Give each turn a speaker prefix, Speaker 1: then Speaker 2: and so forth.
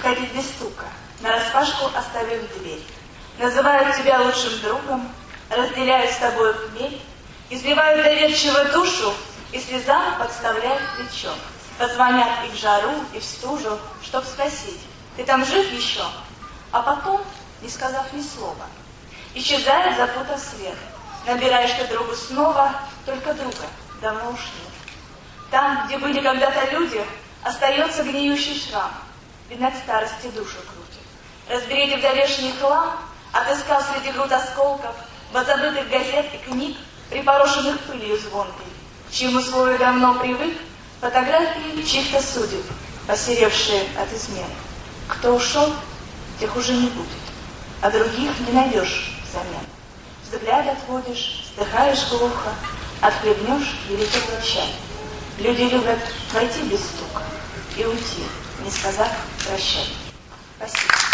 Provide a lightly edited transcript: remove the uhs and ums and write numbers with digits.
Speaker 1: входить без стука, нараспашку оставив дверь. Называют тебя лучшим другом, разделяют с тобой хмель, изливают доверчиво душу и слезам подставляют плечо. Позвонят и в жару, и в стужу, чтоб спросить, ты там жив еще? А потом, не сказав ни слова, исчезает, запутав след. Набираешь ты другу снова, только друга давно уж нет. Там, где были когда-то люди, остается гниющий шрам. Видно, от старости душу крутит. Разберите вдовешний хлам, отыскав среди груд осколков, возабытых газет и книг, припорошенных пылью звонкой, к чьему слою давно привык, фотографии чьих-то судеб, посеревшие от измены. Кто ушел, тех уже не будет, а других не найдешь взамен. Взгляд отводишь, вздыхаешь глухо, отхлебнешь великий чай. Люди любят войти без стука и уйти, не сказав прощай. Спасибо.